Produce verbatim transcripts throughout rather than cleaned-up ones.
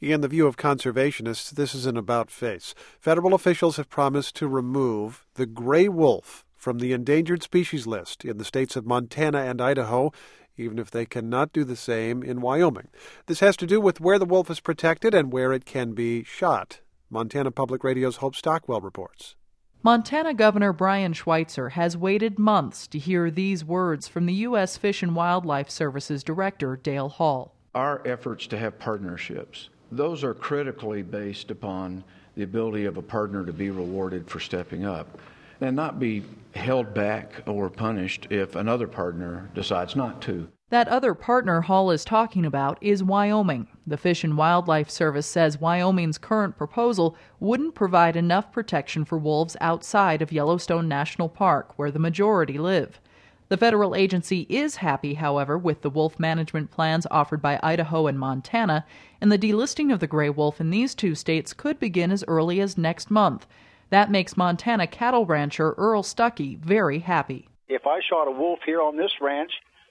In the view of conservationists, this is an about-face. Federal officials have promised to remove the gray wolf from the endangered species list in the states of Montana and Idaho, even if they cannot do the same in Wyoming. This has to do with where the wolf is protected and where it can be shot. Montana Public Radio's Hope Stockwell reports. Montana Governor Brian Schweitzer has waited months to hear these words from the U S Fish and Wildlife Service's Director, Dale Hall. Our efforts to have partnerships, those are critically based upon the ability of a partner to be rewarded for stepping up and not be held back or punished if another partner decides not to. That other partner Hall is talking about is Wyoming. The Fish and Wildlife Service says Wyoming's current proposal wouldn't provide enough protection for wolves outside of Yellowstone National Park, where the majority live. The federal agency is happy, however, with the wolf management plans offered by Idaho and Montana, and the delisting of the gray wolf in these two states could begin as early as next month. That makes Montana cattle rancher Earl Stuckey very happy. If I shot a wolf here on this ranch,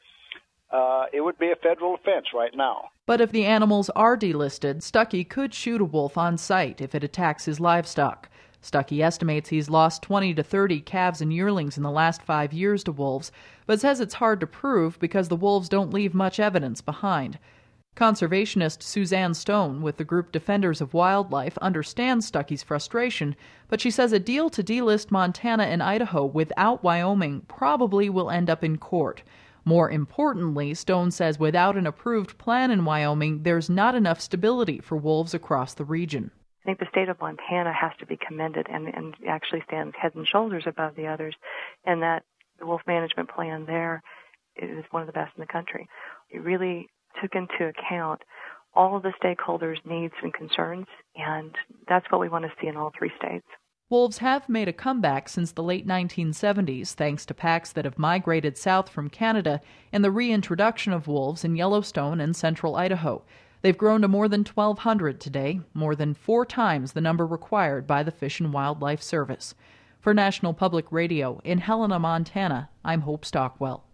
uh, it would be a federal offense right now. But if the animals are delisted, Stuckey could shoot a wolf on sight if it attacks his livestock. Stuckey estimates he's lost twenty to thirty calves and yearlings in the last five years to wolves, but says it's hard to prove because the wolves don't leave much evidence behind. Conservationist Suzanne Stone with the group Defenders of Wildlife understands Stuckey's frustration, but she says a deal to delist Montana and Idaho without Wyoming probably will end up in court. More importantly, Stone says without an approved plan in Wyoming, there's not enough stability for wolves across the region. I think the state of Montana has to be commended and, and actually stands head and shoulders above the others, and that the wolf management plan there is one of the best in the country. It really took into account all of the stakeholders' needs and concerns, and that's what we want to see in all three states. Wolves have made a comeback since the late nineteen seventies, thanks to packs that have migrated south from Canada and the reintroduction of wolves in Yellowstone and central Idaho. They've grown to more than twelve hundred today, more than four times the number required by the Fish and Wildlife Service. For National Public Radio in Helena, Montana, I'm Hope Stockwell.